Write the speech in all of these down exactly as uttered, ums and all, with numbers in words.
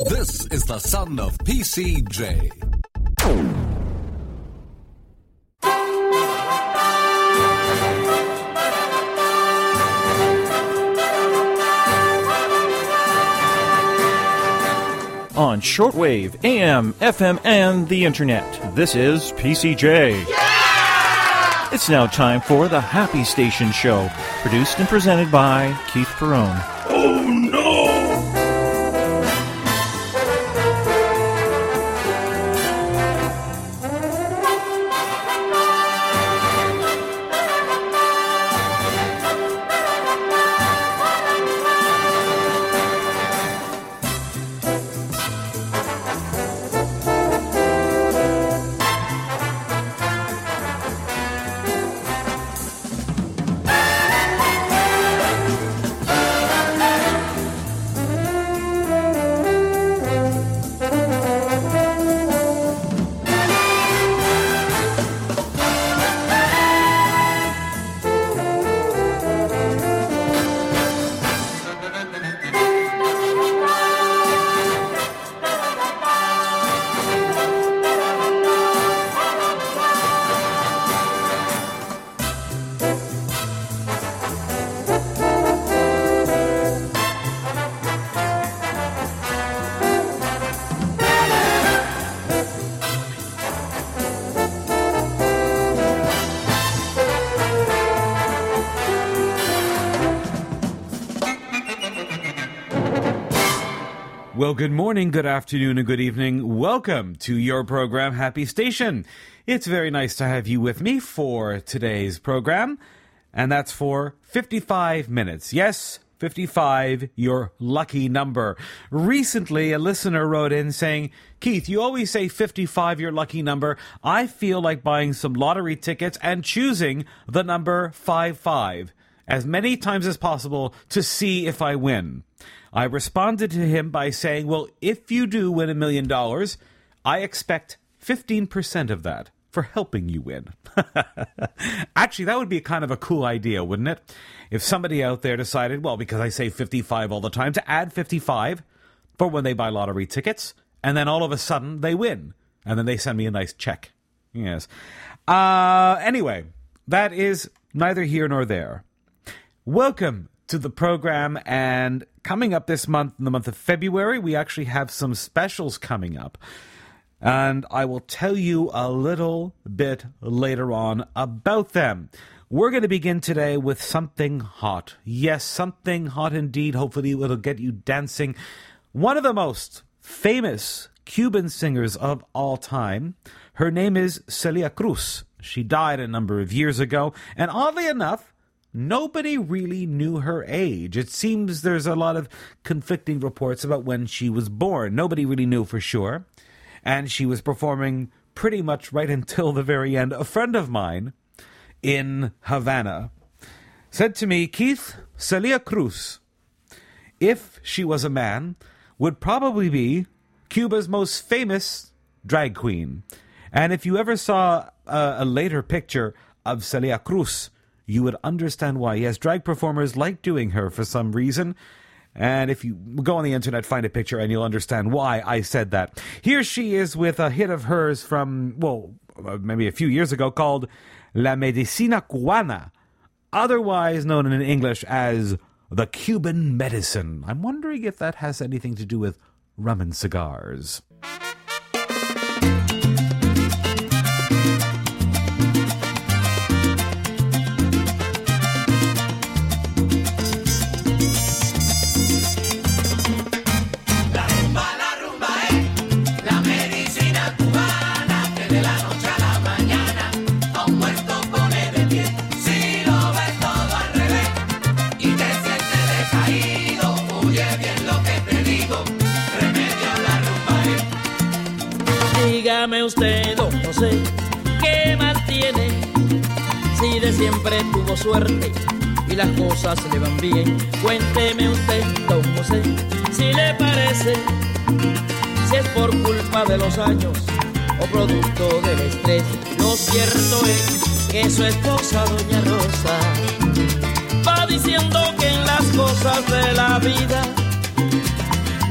This is the son of P C J. On shortwave, A M, F M, and the internet, this is P C J. Yeah! It's now time for the Happy Station Show, produced and presented by Keith Perrone. Oh no! Well, good morning, good afternoon, and good evening. Welcome to your program, Happy Station. It's very nice to have you with me for today's program, and that's for fifty-five minutes. Yes, fifty-five, your lucky number. Recently, a listener wrote in saying, Keith, you always say fifty-five, your lucky number. I feel like buying some lottery tickets and choosing the number five five as many times as possible to see if I win. I responded to him by saying, well, if you do win a million dollars, I expect fifteen percent of that for helping you win. Actually, that would be kind of a cool idea, wouldn't it? If somebody out there decided, well, because I say fifty-five all the time, to add fifty-five for when they buy lottery tickets, and then all of a sudden they win, and then they send me a nice check. Yes. Uh, anyway, that is neither here nor there. Welcome to the program, and coming up this month, in the month of February, we actually have some specials coming up. And I will tell you a little bit later on about them. We're going to begin today with something hot. Yes, something hot indeed. Hopefully it'll get you dancing. One of the most famous Cuban singers of all time. Her name is Celia Cruz. She died a number of years ago, and oddly enough, nobody really knew her age. It seems there's a lot of conflicting reports about when she was born. Nobody really knew for sure. And she was performing pretty much right until the very end. A friend of mine in Havana said to me, Keith, Celia Cruz, if she was a man, would probably be Cuba's most famous drag queen. And if you ever saw a, a later picture of Celia Cruz, you would understand why. Yes, drag performers like doing her for some reason. And if you go on the internet, find a picture, and you'll understand why I said that. Here she is with a hit of hers from, well, maybe a few years ago, called La Medicina Cubana, otherwise known in English as the Cuban Medicine. I'm wondering if that has anything to do with rum and cigars. Dígame usted, don José, ¿qué más tiene? Si de siempre tuvo suerte y las cosas le van bien. Cuénteme usted, don José, si le parece, si es por culpa de los años o producto del estrés. Lo cierto es que su esposa, doña Rosa, va diciendo que en las cosas de la vida no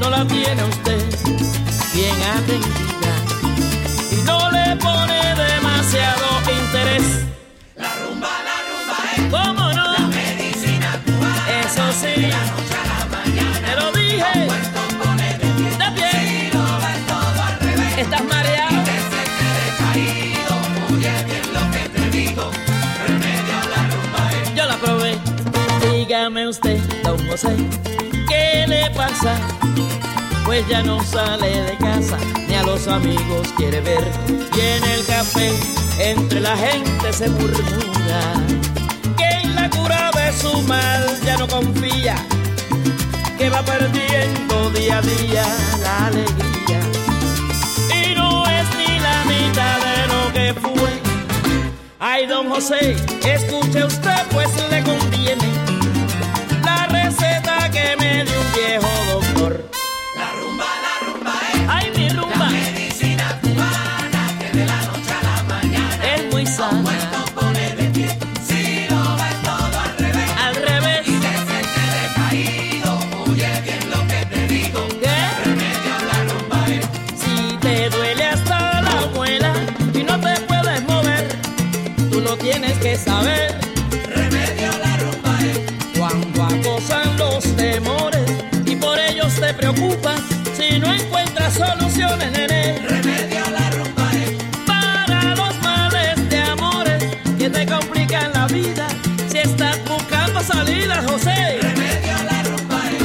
no la tiene usted bien atendida y no le pone demasiado interés. La rumba, la rumba es ¿Cómo no? la medicina cubana. Eso sí, De la noche a la mañana. te lo dije. Puesto pone de pie. De pie. Si lo ves todo al revés. Estás mareado. Que se quede caído. Oye bien lo que te digo. Remedio a la rumba es. Yo la probé. Dígame usted, don José, ¿qué le pasa? Pues ya no sale de casa, ni a los amigos quiere ver. Y en el café, entre la gente se murmura que en la cura de su mal ya no confía, que va perdiendo día a día la alegría. Y no es ni la mitad de lo que fue. Ay, don José, escuche usted, pues le conviene la receta que me dio un viejo doctor. La rumba, la rumba es. Ay, mi La rumba medicina cubana. Que de la noche a la mañana. es muy sana. Puesto pone de pie. Si lo ves todo al revés. Al revés, Y que se quede caído. Oye bien lo que te digo. ¿qué? Remedio a la rumba es. Si te duele hasta la muela y no te puedes mover, tú lo tienes que saber. Remedio a la rumba es. Cuando acosan los temores y por ellos te preocupas, si no encuentras soluciones, nene, Remedio a la rumba es. para los males de amores que te complican la vida, si estás buscando salidas, José. Remedio a la rumba es.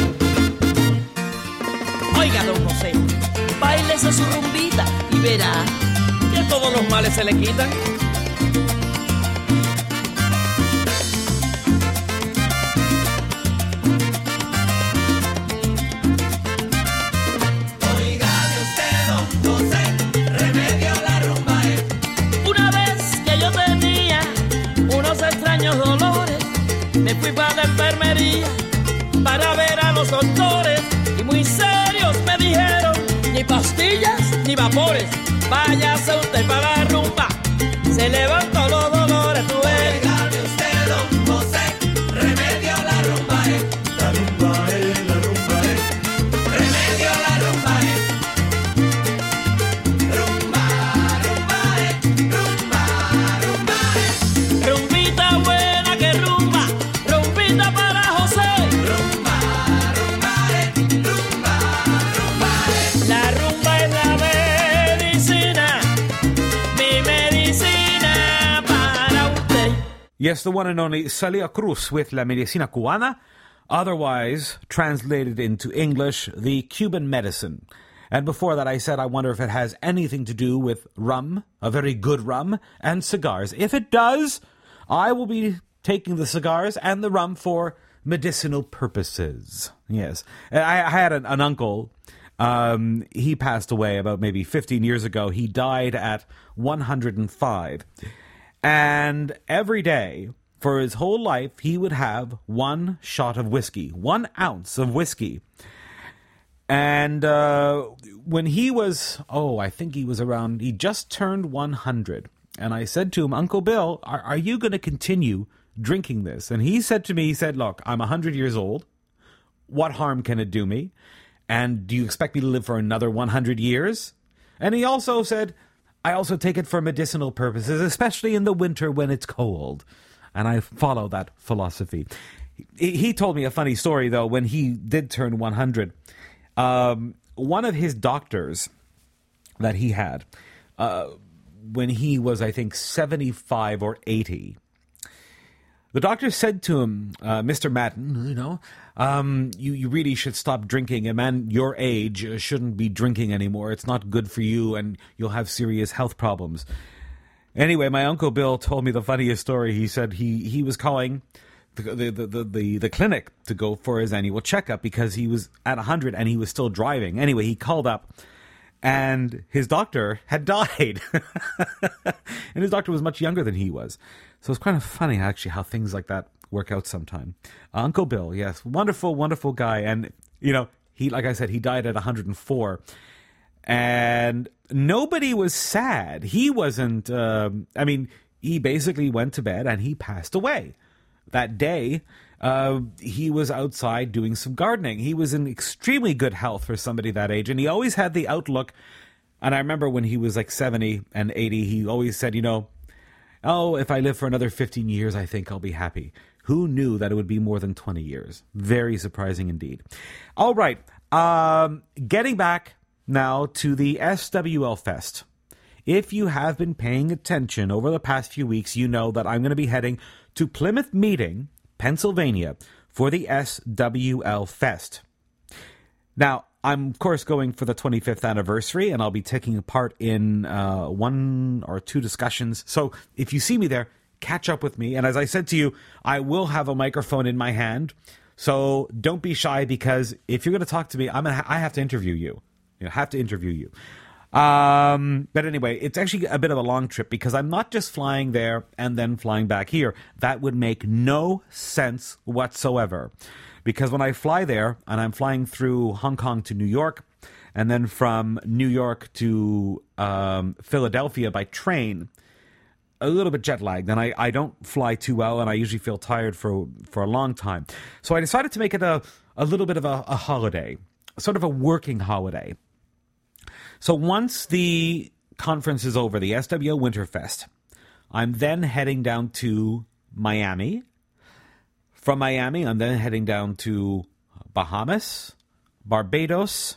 Oiga, don José, báilese su rumbita y verá que todos los males se le quitan. Oígame usted, don José. Remedio a la rumba es. Una vez que yo tenía unos extraños dolores, me fui para la enfermería para ver a los doctores y muy serios me dijeron, ni pastillas ni vapores, váyase usted para la rumba, se levantó los dolores, tú ves. Oígame usted, don José. Remedio a la rumba es. La rumba es, la rumba es. Remedio a la rumba es. Rumba, rumba es. Rumba, rumba es. Rumbita buena que rumba, rumbita para José. Rumba, rumba es. Rumba, rumba es. La rumba es la medicina, mi medicina para usted. Yes, the one and only Celia Cruz with La Medicina Cubana, otherwise translated into English, the Cuban medicine. And before that, I said I wonder if it has anything to do with rum, a very good rum, and cigars. If it does, I will be taking the cigars and the rum for medicinal purposes. Yes. I, I had an, an uncle. Um, he passed away about maybe fifteen years ago. He died at one hundred five. And every day, for his whole life, he would have one shot of whiskey, one ounce of whiskey. And uh, when he was, oh, I think he was around, he just turned one hundred. And I said to him, Uncle Bill, are, are you going to continue drinking this? And he said to me, he said, look, I'm one hundred years old. What harm can it do me? And do you expect me to live for another one hundred years? And he also said, I also take it for medicinal purposes, especially in the winter when it's cold. And I follow that philosophy. He, he told me a funny story, though, when he did turn one hundred. Um, one of his doctors that he had, uh, when he was, I think, seventy-five or eighty, the doctor said to him, uh, Mister Madden, you know, um, you, you really should stop drinking. A man your age uh, shouldn't be drinking anymore. It's not good for you, and you'll have serious health problems. Anyway, my Uncle Bill told me the funniest story. He said he, he was calling the, the, the, the, the clinic to go for his annual checkup because he was at one hundred and he was still driving. Anyway, he called up, and his doctor had died. And his doctor was much younger than he was. So it's kind of funny, actually, how things like that work out sometime. Uh, Uncle Bill, yes, wonderful, wonderful guy. And, you know, he, like I said, he died at one hundred four. And nobody was sad. He wasn't, um, I mean, he basically went to bed and he passed away. That day, uh, he was outside doing some gardening. He was in extremely good health for somebody that age, and he always had the outlook. And I remember when he was like seventy and eighty, he always said, you know, oh, if I live for another fifteen years, I think I'll be happy. Who knew that it would be more than twenty years? Very surprising indeed. All right. Um, getting back now to the S W L Fest. If you have been paying attention over the past few weeks, you know that I'm going to be heading to Plymouth Meeting, Pennsylvania, for the S W L Fest. Now, I'm, of course, going for the twenty-fifth anniversary, and I'll be taking part in uh, one or two discussions. So if you see me there, catch up with me. And as I said to you, I will have a microphone in my hand. So don't be shy, because if you're going to talk to me, I'm gonna ha- I have to interview you. You know, have to interview you. Um, but anyway, it's actually a bit of a long trip, because I'm not just flying there and then flying back here. That would make no sense whatsoever. Because when I fly there, and I'm flying through Hong Kong to New York, and then from New York to um, Philadelphia by train, a little bit jet lagged, and I, I don't fly too well, and I usually feel tired for for a long time. So I decided to make it a, a little bit of a, a holiday, sort of a working holiday. So once the conference is over, the S W L Winterfest, I'm then heading down to Miami. From Miami, I'm then heading down to Bahamas, Barbados,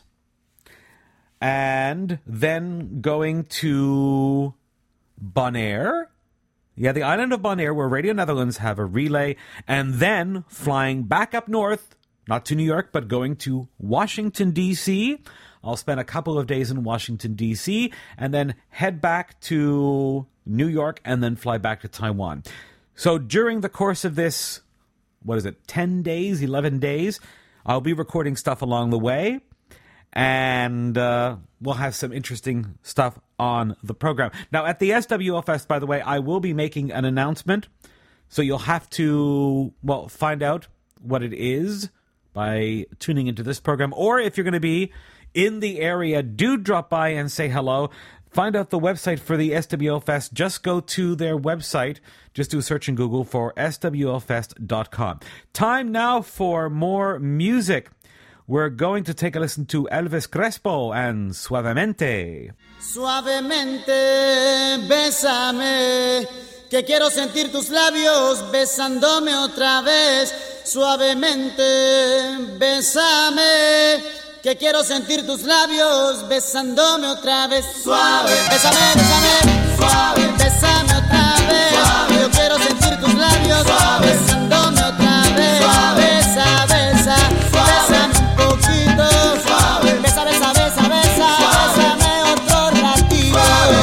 and then going to Bonaire. Yeah, the island of Bonaire, where Radio Netherlands have a relay, and then flying back up north, not to New York, but going to Washington, D C. I'll spend a couple of days in Washington, D C, and then head back to New York, and then fly back to Taiwan. So during the course of this, what is it, ten days, eleven days, I'll be recording stuff along the way, and uh, we'll have some interesting stuff on the program. Now, at the S W L Fest, by the way, I will be making an announcement, so you'll have to, well, find out what it is by tuning into this program. Or if you're going to be in the area, do drop by and say hello. Find out the website for the S W L Fest. Just go to their website. Just do a search in Google for S W L fest dot com. Time now for more music. We're going to take a listen to Elvis Crespo and Suavemente. Suavemente, bésame, que quiero sentir tus labios besándome otra vez. Suavemente, bésame, que quiero sentir tus labios besándome otra vez. Suave, bésame, bésame, suave, bésame otra vez. Suave, yo quiero sentir tus labios suave, besándome otra vez. Suave, besa, besa, suave, bésame un poquito. Suave, besa, besa, besa, besa, suave, bésame otro ratito. Suave.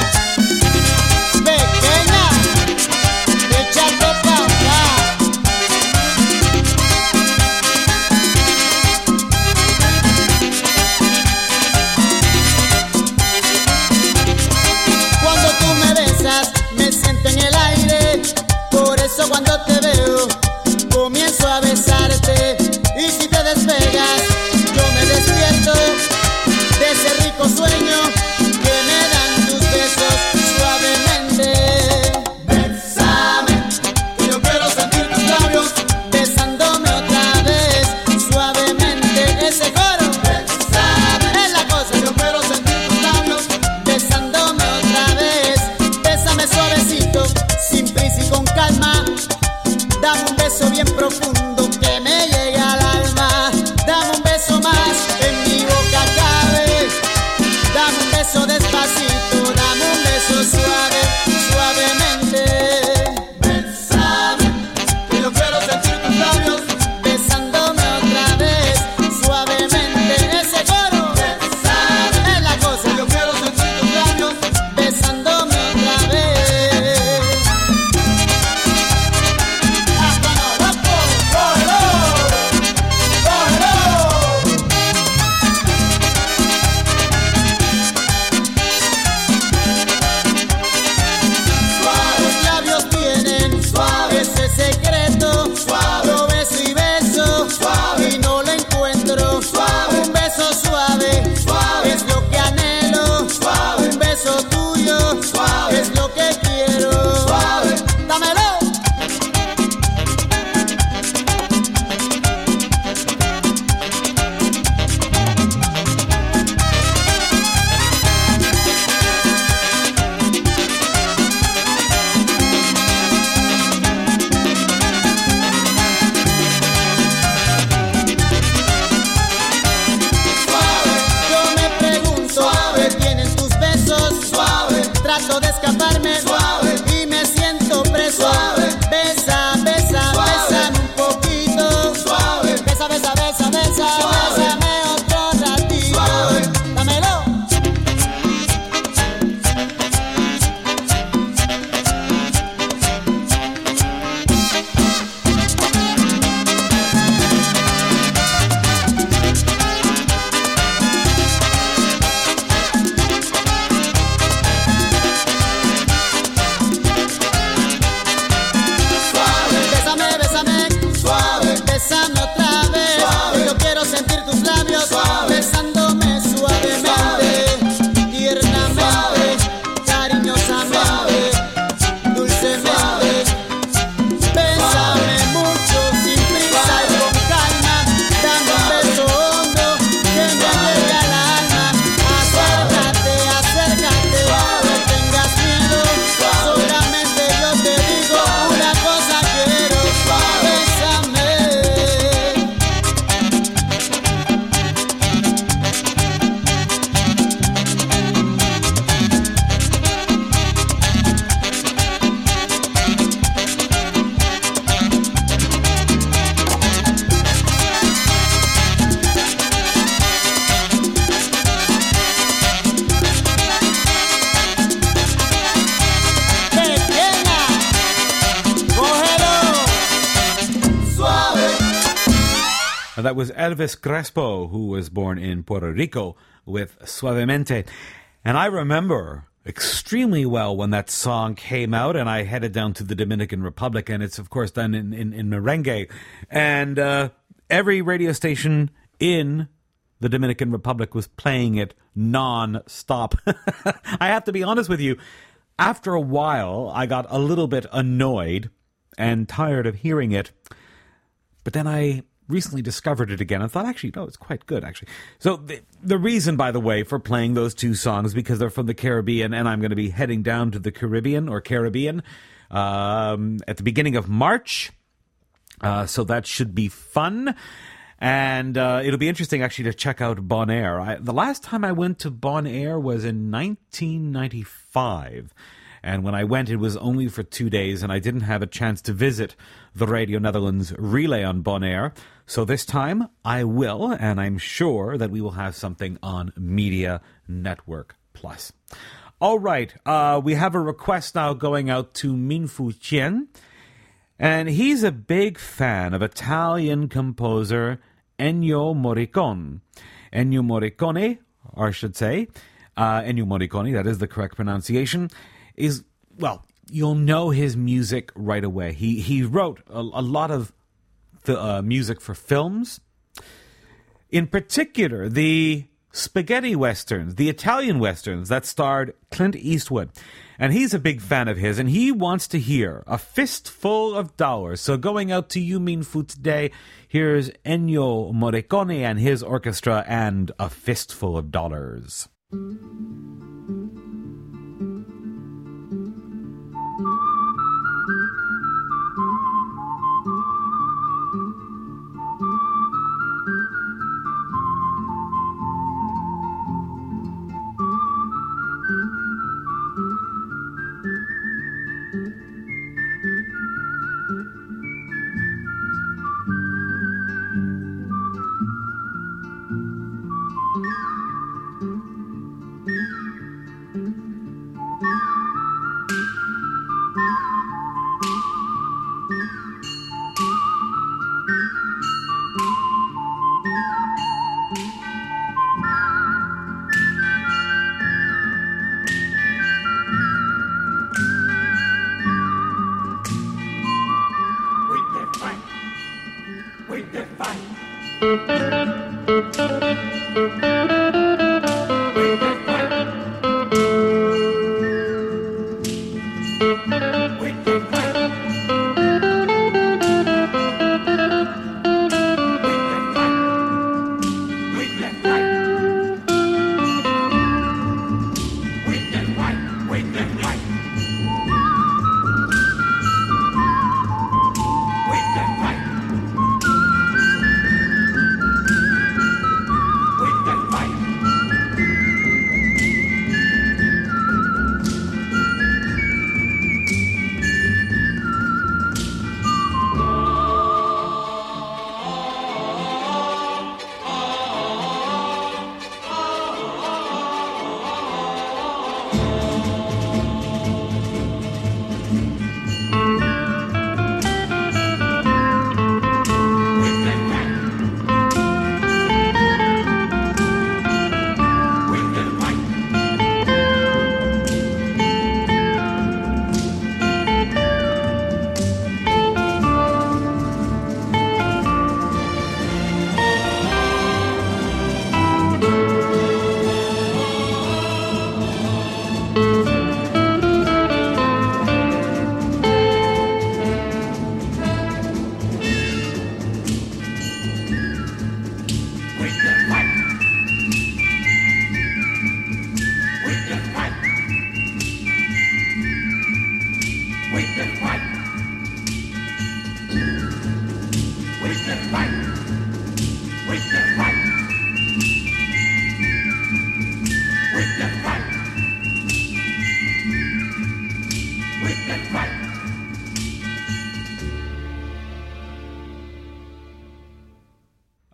Pequeña, échate pa' acá. Cuando tú me besas, me siento en el aire. Por eso cuando te veo, comienzo a besarte. Y si te despegas, yo me despierto de ese rico sueño que me dan tus besos suavemente. Bésame, que yo quiero sentir tus labios besándome otra vez suavemente. Ese coro, bésame, es la cosa. Yo quiero sentir tus labios besándome otra vez. Bésame suavecito, sin prisa y con calma. Dame un beso bien profundo que me llega al alma. Dame un beso más, en mi boca cabe. Dame un trato de escaparme suave y me siento preso. Suave. Besa, besa, suave. Bésame un poquito. Suave. Besa, besa, besa, besa, suave. Bésame otro ratito. Suave. Dámelo. That was Elvis Crespo, who was born in Puerto Rico, with Suavemente. And I remember extremely well when that song came out, and I headed down to the Dominican Republic, and it's, of course, done in, in, in merengue. And uh, every radio station in the Dominican Republic was playing it non-stop. I have to be honest with you, after a while, I got a little bit annoyed and tired of hearing it. But then I recently discovered it again and thought, actually, no, it's quite good, actually. So the, the reason, by the way, for playing those two songs, because they're from the Caribbean, and I'm going to be heading down to the Caribbean, or Caribbean, um, at the beginning of March. Uh, so that should be fun. And uh, it'll be interesting, actually, to check out Bonaire. I, the last time I went to Bonaire was in nineteen ninety-five. And when I went, it was only for two days, and I didn't have a chance to visit the Radio Netherlands relay on Bonaire. So this time, I will, and I'm sure that we will have something on Media Network Plus. All right, uh, we have a request now going out to Minfu Chien, and he's a big fan of Italian composer Ennio Morricone. Ennio Morricone, or I should say, uh, Ennio Morricone, that is the correct pronunciation, is, well, you'll know his music right away. He he wrote a, a lot of uh, music for films. In particular, the spaghetti westerns, the Italian westerns that starred Clint Eastwood. And he's a big fan of his, and he wants to hear A Fistful of Dollars. So going out to you, Minfu, today, here's Ennio Morricone and his orchestra and A Fistful of Dollars.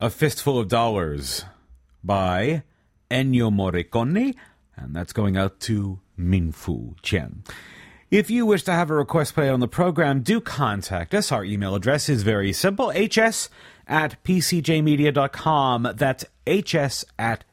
A Fistful of Dollars by Ennio Morricone, and that's going out to Minfu Chen. If you wish to have a request played on the program, do contact us. Our email address is very simple, hs at pcjmedia.com. That's hs at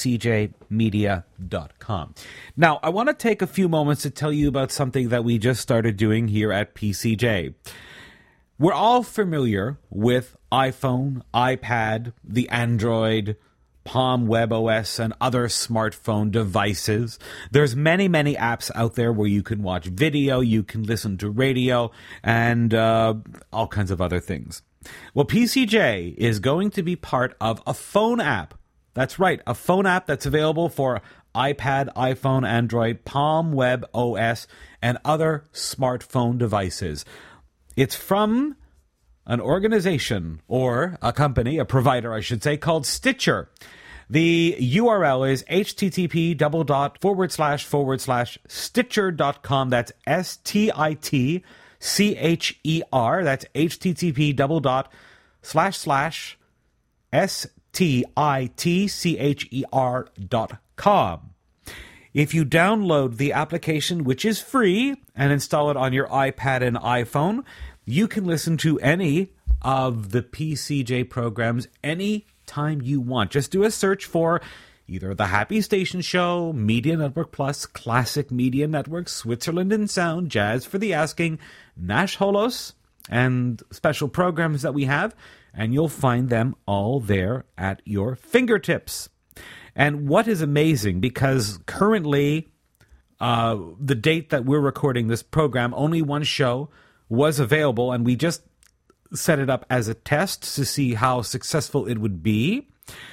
pcjmedia.com. Now, I want to take a few moments to tell you about something that we just started doing here at P C J. We're all familiar with iPhone, iPad, the Android, Palm WebOS, and other smartphone devices. There's many, many apps out there where you can watch video, you can listen to radio, and uh, all kinds of other things. Well, P C J is going to be part of a phone app. That's right, a phone app that's available for iPad, iPhone, Android, Palm WebOS, and other smartphone devices. It's from an organization, or a company, a provider, I should say, called Stitcher. The U R L is http double dot forward slash forward slash stitcher dot com. That's S T I T C H E R. That's http double dot slash slash S T I T C H E R dot com. If you download the application, which is free, and install it on your iPad and iPhone, you can listen to any of the P C J programs any time you want. Just do a search for either the Happy Station Show, Media Network Plus, Classic Media Network, Switzerland in Sound, Jazz for the Asking, Nash Holos, and special programs that we have, and you'll find them all there at your fingertips. And what is amazing, because currently, uh, the date that we're recording this program, only one show was available, and we just set it up as a test to see how successful it would be.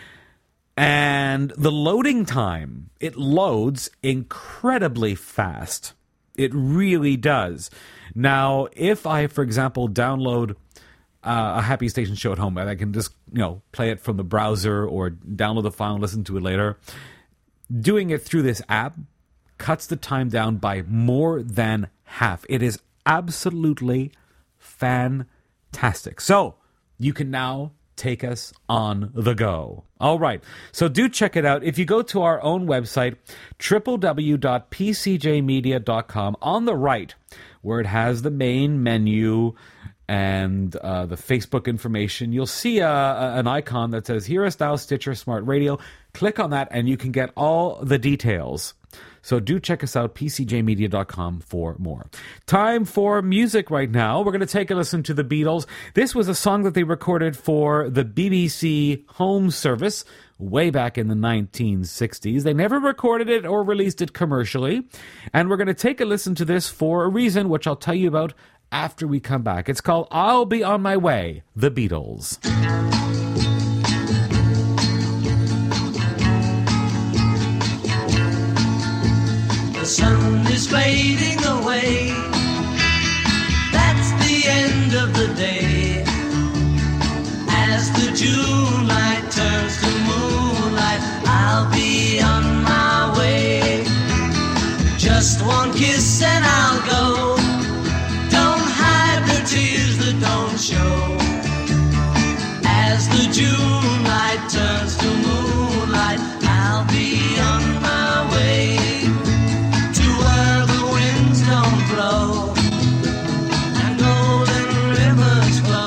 And the loading time, it loads incredibly fast. It really does. Now, if I, for example, download uh, a Happy Station show at home, and I can just, you know, play it from the browser or download the file and listen to it later, doing it through this app cuts the time down by more than half. It is absolutely fantastic. So, you can now take us on the go. All right. So do check it out. If you go to our own website, w w w dot p c j media dot com, on the right, where it has the main menu and uh, the Facebook information, you'll see a, a, an icon that says, "Hear Us Now, Stitcher Smart Radio." Click on that and you can get all the details. So do check us out, p c j media dot com, for more. Time for music right now. We're going to take a listen to the Beatles. This was a song that they recorded for the B B C Home Service way back in the nineteen sixties. They never recorded it or released it commercially. And we're going to take a listen to this for a reason, which I'll tell you about after we come back. It's called "I'll Be On My Way," the Beatles. The sun is fading away. That's the end of the day. As the June light turns to moonlight, I'll be on my way. Just one kiss and I'll go. Don't hide the tears that don't show. As the June light turns to moonlight, I'll be on my way. Don't blow and golden rivers flow.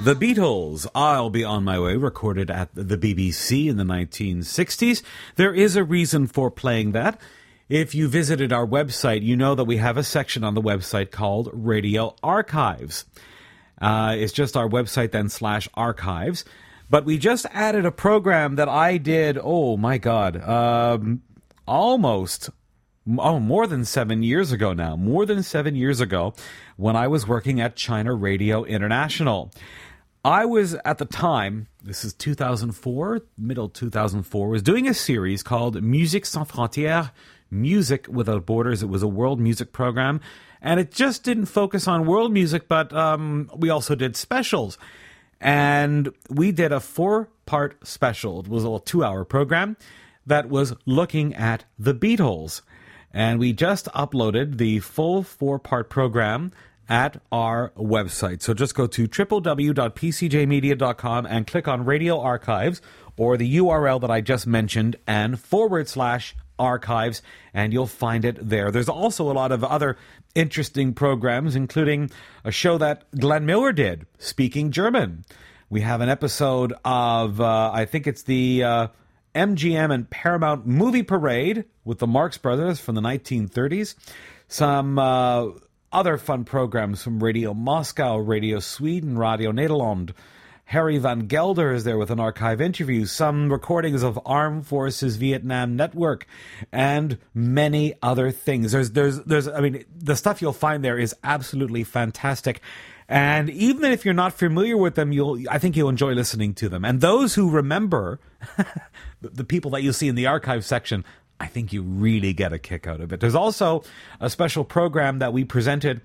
The Beatles, I'll Be On My Way, recorded at the B B C in the nineteen sixties. There is a reason for playing that. If you visited our website, you know that we have a section on the website called Radio Archives. Uh, it's just our website then slash archives. But we just added a program that I did, oh my God, um, almost, oh, more than seven years ago now. More than seven years ago when I was working at China Radio International. I was, at the time, this is two thousand four, middle two thousand four, was doing a series called Musique Sans Frontières, Music Without Borders. It was a world music program, and it just didn't focus on world music, but um, we also did specials. And we did a four-part special. It was a two-hour program that was looking at the Beatles. And we just uploaded the full four-part program at our website. So just go to w w w dot p c j media dot com and click on Radio Archives, or the U R L that I just mentioned, and forward slash archives, and you'll find it there. There's also a lot of other interesting programs, including a show that Glenn Miller did, Speaking German. We have an episode of, uh, I think it's the uh, M G M and Paramount Movie Parade with the Marx Brothers from the nineteen thirties. Some uh, other fun programs from Radio Moscow, Radio Sweden, Radio Nederland. Harry Van Gelder is there with an archive interview, some recordings of Armed Forces Vietnam Network, and many other things. There's, there's, there's, I mean, the stuff you'll find there is absolutely fantastic. And even if you're not familiar with them, you'll, I think you'll enjoy listening to them. And those who remember the people that you see in the archive section, I think you really get a kick out of it. There's also a special program that we presented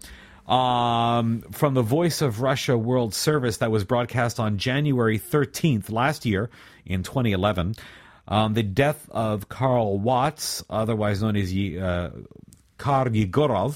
um, from the Voice of Russia World Service that was broadcast on January thirteenth last year in twenty eleven. Um, the death of Karl Watts, otherwise known as uh, Kar Yegorov,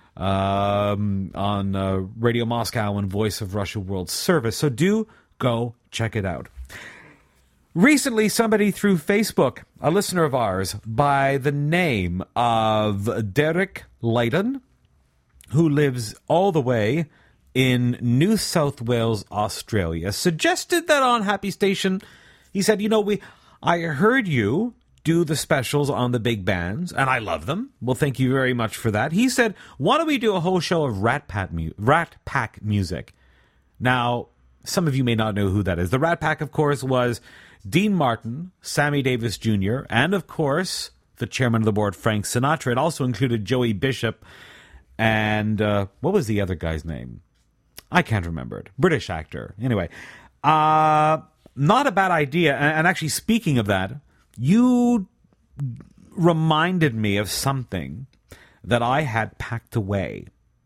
um, on uh, Radio Moscow and Voice of Russia World Service. So do go check it out. Recently, somebody through Facebook, a listener of ours by the name of Derek Leyden, who lives all the way in New South Wales, Australia, suggested that on Happy Station, he said, you know, we, I heard you do the specials on the big bands, and I love them. Well, thank you very much for that. He said, why don't we do a whole show of Rat Pack, mu- Rat Pack music? Now, some of you may not know who that is. The Rat Pack, of course, was Dean Martin, Sammy Davis Junior, and, of course, the chairman of the board, Frank Sinatra. It also included Joey Bishop and, uh, what was the other guy's name? I can't remember it. British actor. Anyway, uh, not a bad idea. And actually, speaking of that, you reminded me of something that I had packed away.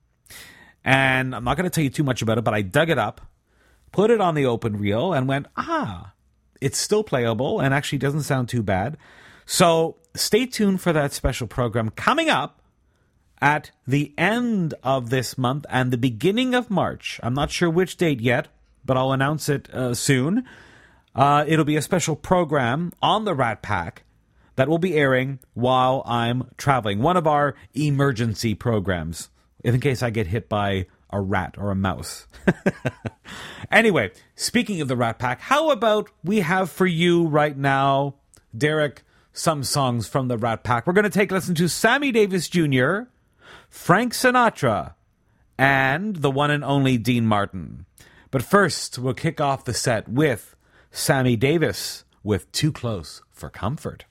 And I'm not going to tell you too much about it, but I dug it up, put it on the open reel, and went, ah, it's still playable and actually doesn't sound too bad. So stay tuned for that special program coming up at the end of this month and the beginning of March. I'm not sure which date yet, but I'll announce it uh, soon. Uh, it'll be a special program on the Rat Pack that will be airing while I'm traveling. One of our emergency programs, in case I get hit by a rat or a mouse. Anyway, speaking of the Rat Pack, how about we have for you right now, Derek, some songs from the Rat Pack. We're going to take a listen to Sammy Davis Junior, Frank Sinatra, and the one and only Dean Martin. But first, we'll kick off the set with Sammy Davis with Too Close for Comfort.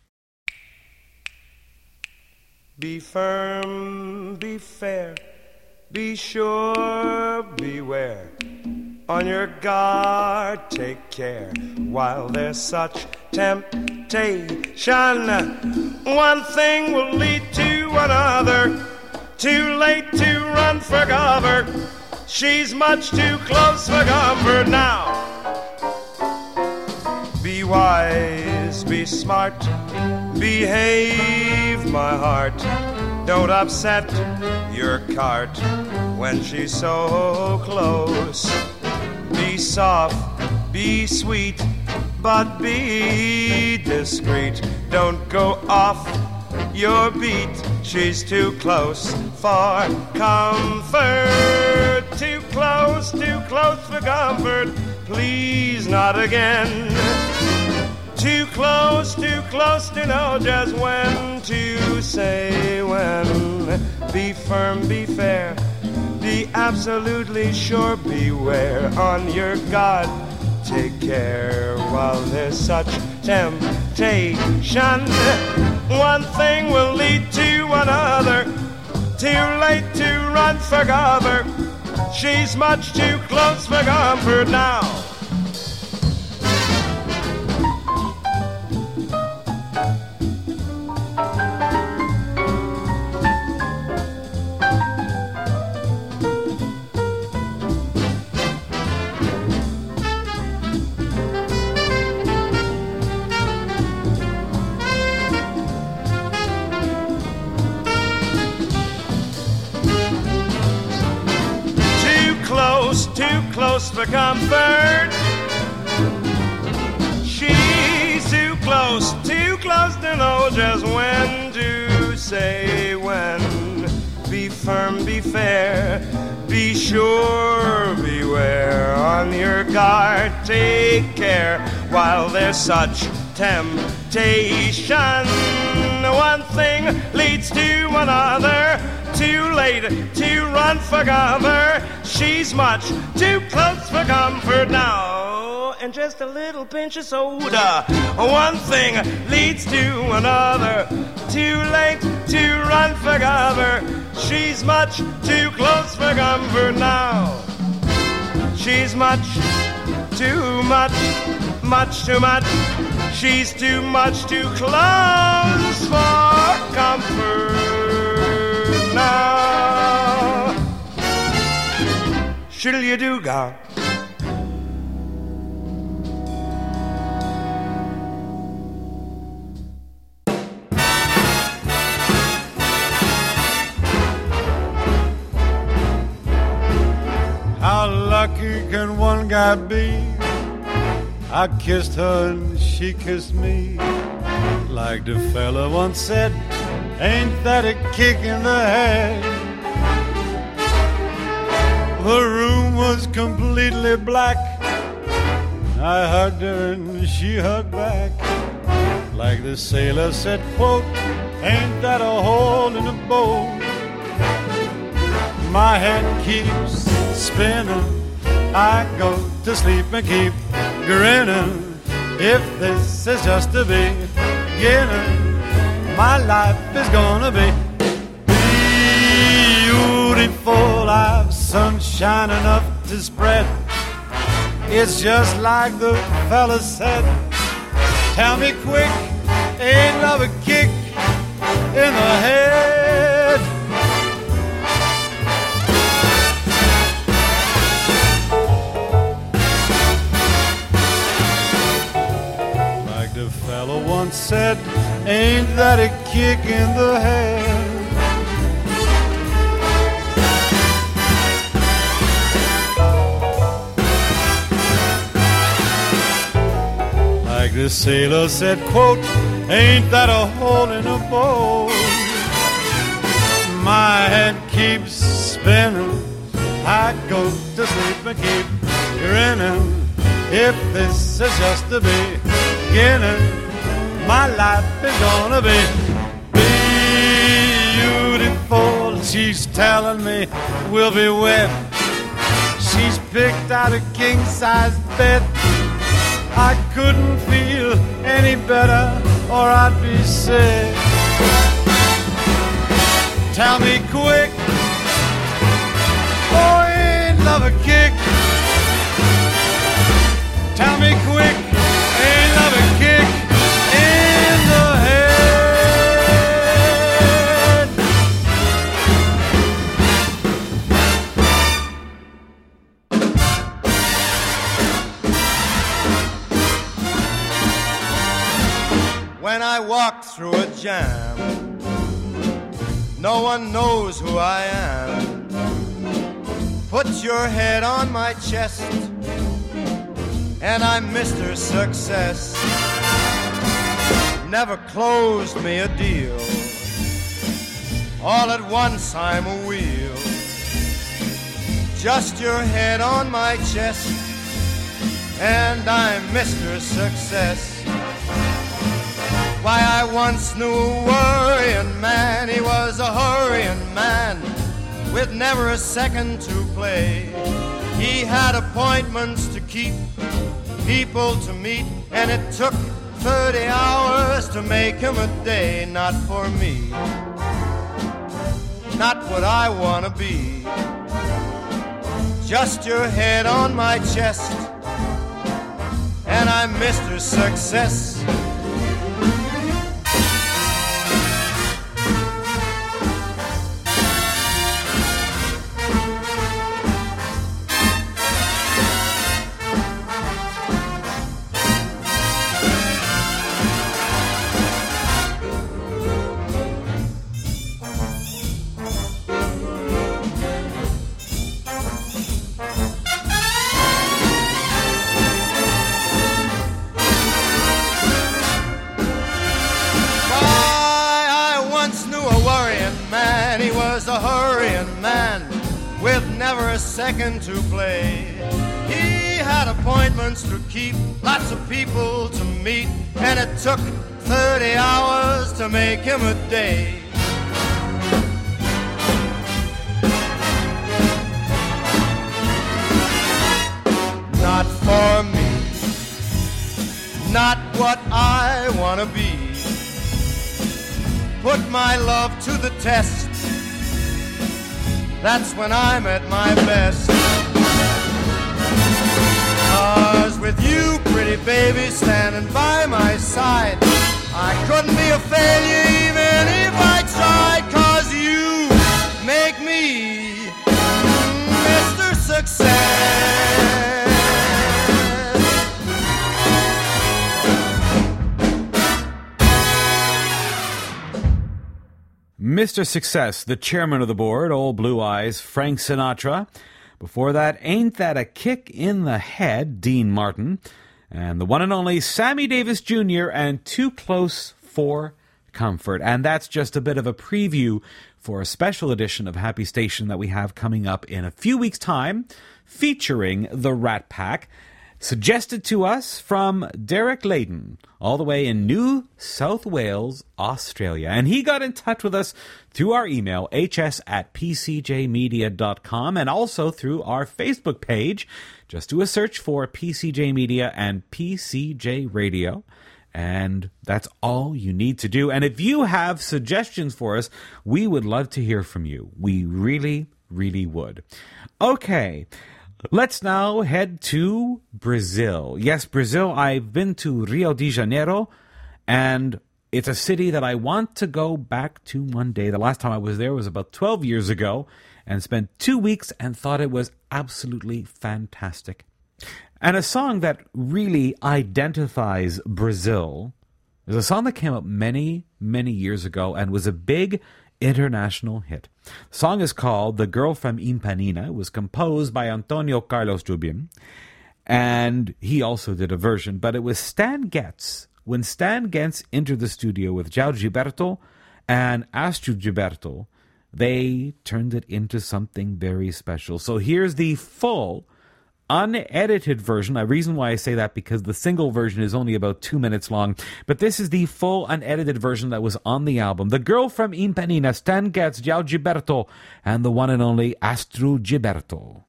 Be firm, be fair, be sure, beware. On your guard, take care, while there's such temptation. One thing will lead to another. Too late to run for cover. She's much too close for comfort now. Be wise, be smart, behave, my heart. Don't upset your cart when she's so close. Be soft, be sweet, but be discreet. Don't go off your beat. She's too close for comfort. Too close, too close for comfort. please not again. Too close, too close to know just when to say when. Be firm, be fair, be absolutely sure, beware on your guard. Take care while there's such temptation. One thing will lead to another. Too late to run for cover. She's much too close for comfort now. Too close for comfort. She's too close, too close to know just when to say when. Be firm, be fair, be sure, beware on your guard. Take care while there's such temptation. One thing leads to another. Too late to run for cover. She's much too close for comfort now. And just a little pinch of soda. One thing leads to another. Too late to run for cover. She's much too close for comfort now. She's much too much, much too much. She's too much too close for comfort now. Shit'll you do, God? How lucky can one guy be? I kissed her and she kissed me. Like the fella once said, ain't that a kick in the head? The room was completely black. I hugged her and she hugged back. Like the sailor said, quote, ain't that a hole in the boat? My head keeps spinning. I go to sleep and keep grinning. If this is just the beginning, my life is gonna be beautiful. I've sunshine enough to spread. It's just like the fella said. Tell me quick, ain't love a kick in the head? Like the fella once said, ain't that a kick in the head? Like the sailor said, quote, ain't that a hole in a boat? My head keeps spinning. I go to sleep and keep grinning. If this is just the beginning, my life is gonna be beautiful. She's telling me we'll be wed. She's picked out a king-size bed. I couldn't feel any better or I'd be sick. Tell me quick, oh, ain't love a kick? Tell me quick, ain't love a kick in the head? When I walk through a jam, no one knows who I am. Put your head on my chest, and I'm Mister Success. Never closed me a deal. All at once I'm a wheel. Just your head on my chest, and I'm Mister Success. Why, I once knew a worrying man, he was a hurrying man, with never a second to play. He had appointments to keep, people to meet, and it took thirty hours to make him a day. Not for me, not what I want to be. Just your head on my chest, and I'm Mister Success. Second to play. He had appointments to keep, lots of people to meet, and it took thirty hours to make him a day. Not for me, not what I want to be. Put my love to the test, that's when I'm at my best. 'Cause with you, pretty baby, standing by my side, I couldn't be a failure even if I tried. 'Cause you make me Mister Success. Mister Success, the chairman of the board, Old Blue Eyes, Frank Sinatra. Before that, Ain't That a Kick in the Head, Dean Martin. And the one and only Sammy Davis Junior and Too Close for Comfort. And that's just a bit of a preview for a special edition of Happy Station that we have coming up in a few weeks' time, featuring the Rat Pack. Suggested to us from Derek Layden, all the way in New South Wales, Australia. And he got in touch with us through our email, h s at p c j media dot com, and also through our Facebook page. Just do a search for P C J Media and P C J Radio. And that's all you need to do. And if you have suggestions for us, we would love to hear from you. We really, really would. Okay. Let's now head to Brazil. Yes, Brazil. I've been to Rio de Janeiro, and it's a city that I want to go back to one day. The last time I was there was about twelve years ago, and spent two weeks and thought it was absolutely fantastic. And a song that really identifies Brazil is a song that came out many, many years ago and was a big international hit. The song is called The Girl from Ipanema. It was composed by Antonio Carlos Jobim, and he also did a version, but it was Stan Getz. When Stan Getz entered the studio with João Gilberto and Astrid Gilberto, they turned it into something very special. So here's the full unedited version. The reason why I say that, because the single version is only about two minutes long, but this is the full unedited version that was on the album. The Girl from Ipanema, Stan Getz, João Gilberto, and the one and only Astrid Gilberto.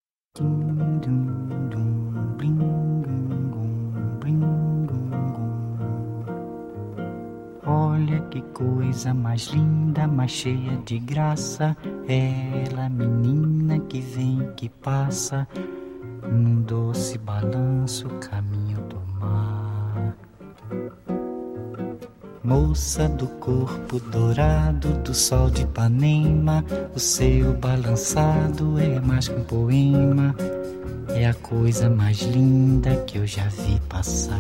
Olha que coisa mais linda, mais cheia de graça, ela, menina que vem, que passa, num doce balanço, caminho do mar. Moça do corpo dourado do sol de Ipanema, o seu balançado é mais que um poema, é a coisa mais linda que eu já vi passar.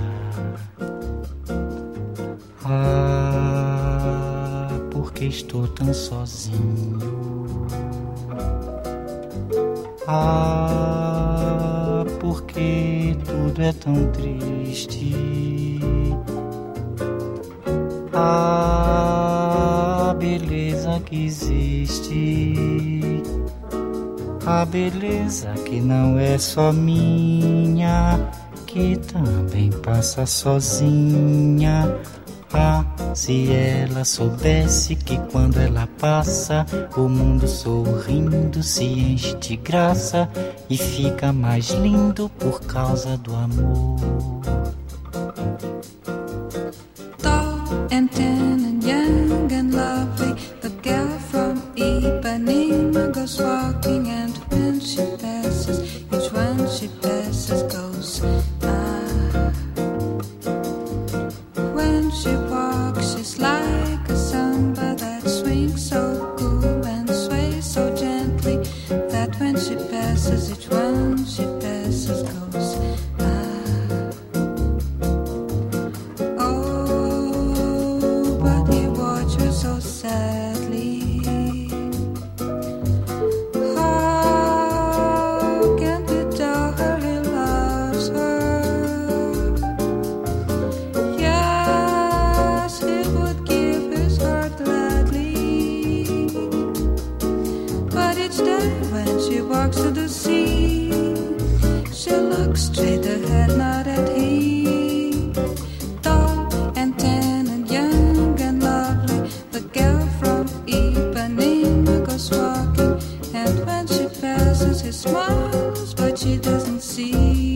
Ah, porque estou tão sozinho. Ah, porque tudo é tão triste. Ah, beleza que existe. A beleza que não é só minha, que também passa sozinha. Ah, se ela soubesse que quando ela passa, o mundo sorrindo se enche de graça e fica mais lindo por causa do amor. Tall and tan and young and lovely, the girl from Ipanema goes walking, and when she passes, each one she passes goes ah. When she walks, she's like a samba that swings so cool and sways so gently that when she passes, each one she passes goes ah. Oh, but he watched her so sadly. How can he tell her he loves her? Yes, he would give his heart gladly. But each day when she walks to the sea, she looks straight ahead, not at him. Tall and tan and young and lovely, the girl from Ipanema goes walking, and when she passes, he smiles, but she doesn't see.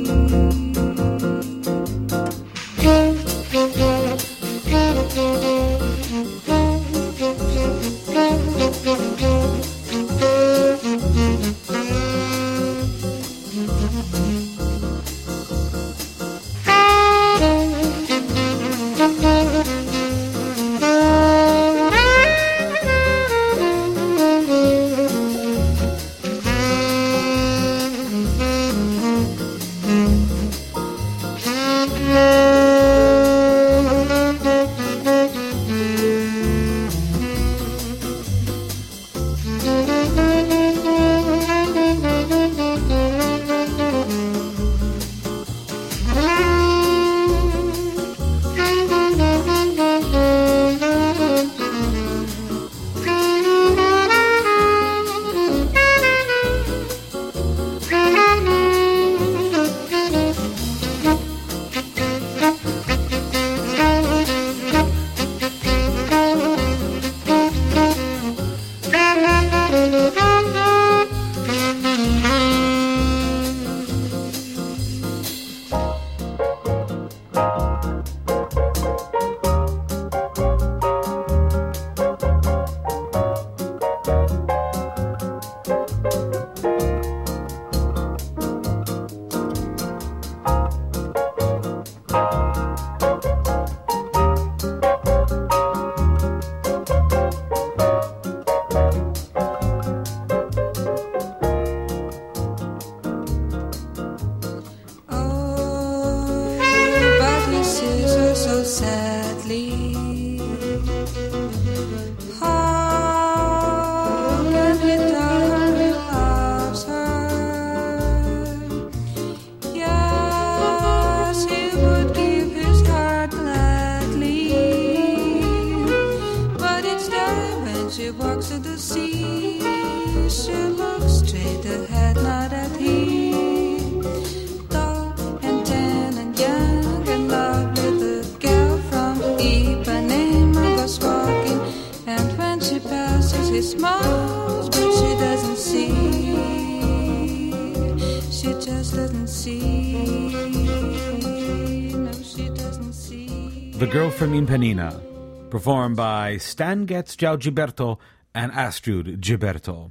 The Girl from Ipanema, performed by Stan Getz, João Gilberto, and Astrud Gilberto.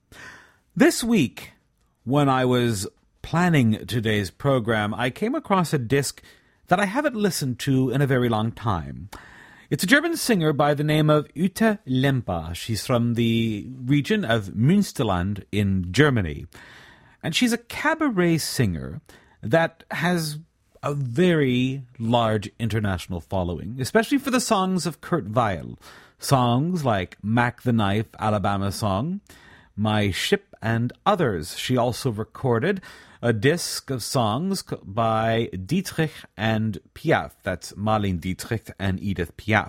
This week, when I was planning today's program, I came across a disc that I haven't listened to in a very long time. It's a German singer by the name of Ute Lemper. She's from the region of Münsterland in Germany. And she's a cabaret singer that has a very large international following, especially for the songs of Kurt Weill. Songs like Mac the Knife, Alabama Song, My Ship, and others. She also recorded a disc of songs by Dietrich and Piaf. That's Marlene Dietrich and Edith Piaf.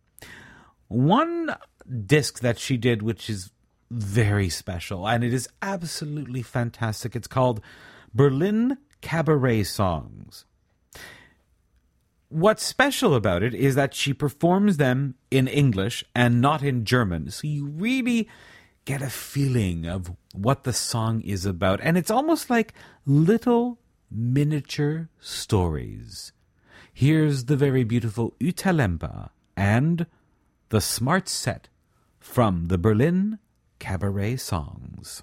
One disc that she did, which is very special, and it is absolutely fantastic. It's called Berlin cabaret songs. What's special about it is that she performs them in English and not in German. So you really get a feeling of what the song is about. And it's almost like little miniature stories. Here's the very beautiful Yttalempa and the Smart Set from the Berlin Cabaret Songs.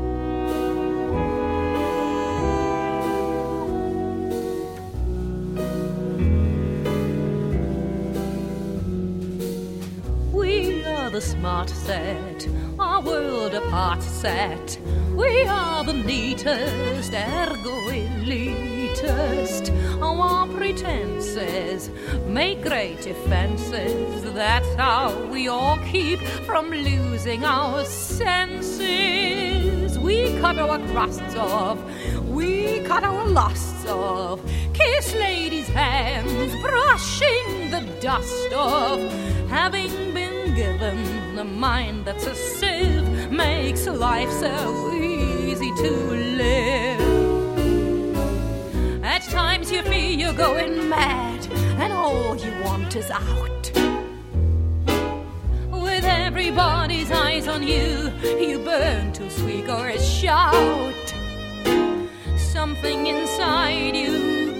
We are the Smart Set, our world apart set. We are the neatest, ergo elitist. Our pretenses make great defenses. That's how we all keep from losing our senses. We cut our crusts off, we cut our lusts off. Kiss ladies' hands, brushing the dust off. Having been given a mind that's a sieve, makes life so easy to live. At times you feel you're going mad, and all you want is out. With everybody's eyes on you, you burn to squeak or shout. Something inside you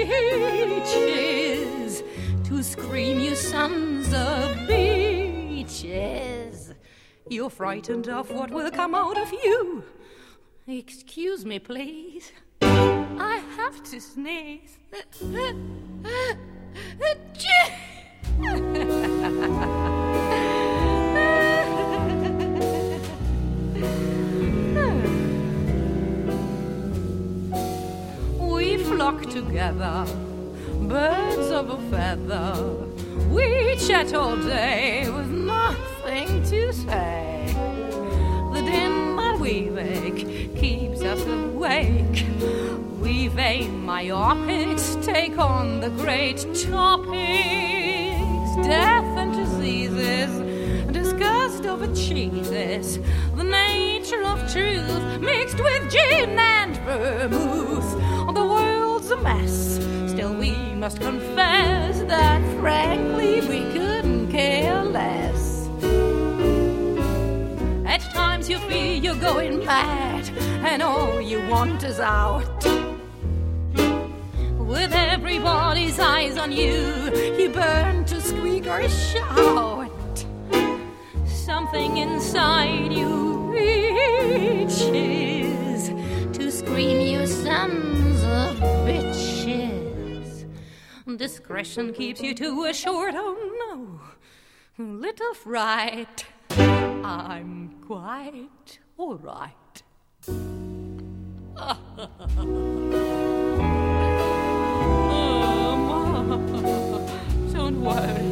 reaches to scream, you sons of bitches. You're frightened of what will come out of you. Excuse me, please. I have to sneeze. We flock together, birds of a feather. We chat all day with nothing to say. The din that we make keeps us awake. We vain myopics take on the great topics. Death and diseases, disgust over cheeses. The nature of truth mixed with gin and vermouth. The world's a mess, still we must confess that frankly we couldn't care less. At times you feel you're going mad, and all you want is out. With everybody's eyes on you, you burn to squeak or shout. Something inside you reaches to scream, you sons of bitches. Discretion keeps you to a short, oh no, little fright. I'm quite all right. Don't worry.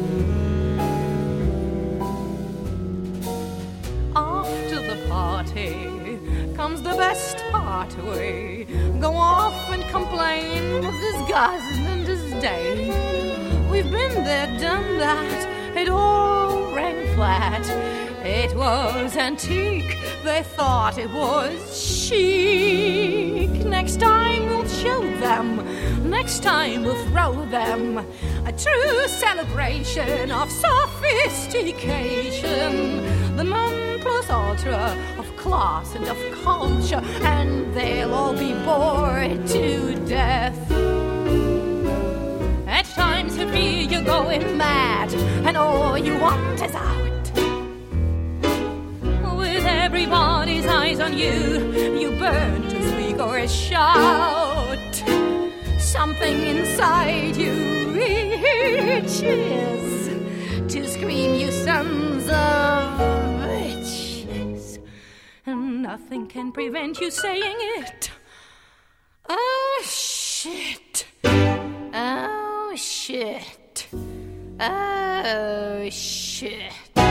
After the party comes the best part. We go off and complain with disgust and disdain. We've been there, done that. It all rang flat. It was antique. They thought it was chic. Next time we'll show them. Next time we'll throw them a true celebration of sophistication, the non plus ultra of class and of culture, and they'll all be bored to death. At times you feel you're going mad, and all you want is out. With everybody's eyes on you, you burn to squeak or shout. Something inside you reaches to scream, you sons of bitches. And nothing can prevent you saying it. Oh, shit. Oh, shit. Oh, shit.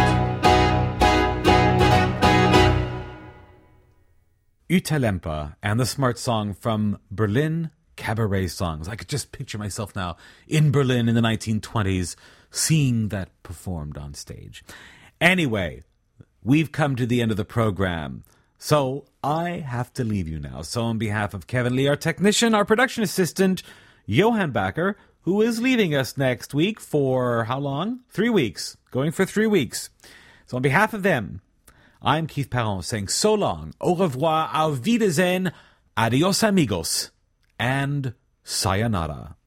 Yttalempa and the Smart Song from Berlin Cabaret Songs. I could just picture myself now in Berlin in the nineteen twenties seeing that performed on stage. Anyway, we've come to the end of the program. So I have to leave you now. So on behalf of Kevin Lee, our technician, our production assistant, Johan Backer, who is leaving us next week for how long? Three weeks. Going for three weeks. So on behalf of them, I'm Keith Perron saying so long, au revoir, auf Wiedersehen, adios amigos, and sayonara.